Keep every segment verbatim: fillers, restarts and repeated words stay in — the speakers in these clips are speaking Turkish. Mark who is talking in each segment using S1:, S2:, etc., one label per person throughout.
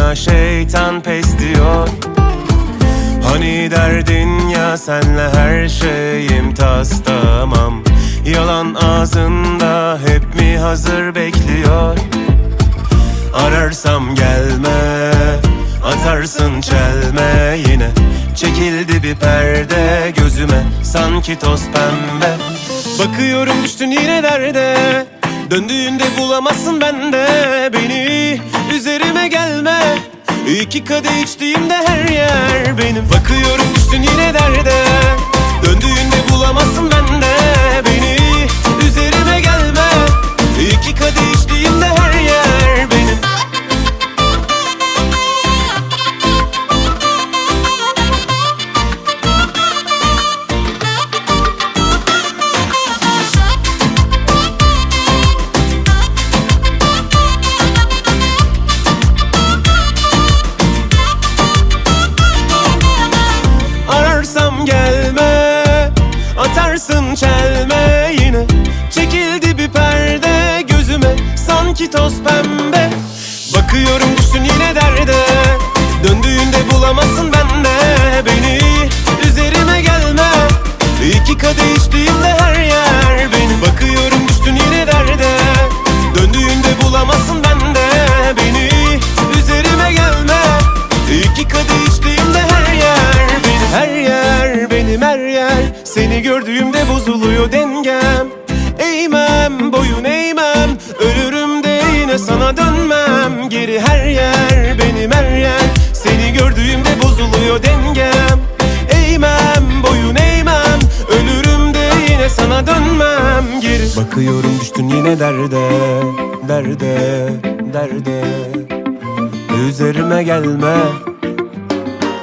S1: bana şeytan pes diyor. Hani derdin ya senle her şeyim tas tamam. Yalan ağzında hep mi hazır bekliyor? Ararsam gelme, atarsın çelme yine. Çekildi bir perde gözüme, sanki toz pembe. Bakıyorum düştün yine derde, döndüğünde bulamazsın bende beni. Üzerime gelme, iki kadeh içtiğimde her yer benim. Bakıyorum düştün yine derde, döndüğünde bulamazsın bende beni. Üzerime gelme, iki kadeh içtiğimde her yer benim. Atarsın çelme yine. Çekildi bir perde gözüme, sanki toz pembe. Bakıyorum düştün yine derde, döndüğünde bulamazsın bende beni. Üzerime gelme, iki kadeh içtiğimde her yer benim. Bakıyorum düştün yine derde, döndüğünde bulamazsın bende beni. Üzerime gelme, iki kadeh içtiğimde her yer benim. Her yer benim, her yer. Seni gördüğümde bozuluyor dengem. Eğmem, boyun eğmem, ölürüm de yine sana dönmem geri. Her yer benim, her yer. Seni gördüğümde bozuluyor dengem. Eğmem, boyun eğmem, ölürüm de yine sana dönmem geri. Bakıyorum düştün yine derde, derde, derde. Üzerime gelme.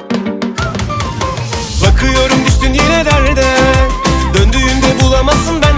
S1: Bakıyorum düştün yine derde, döndüğümde bulamazsın ben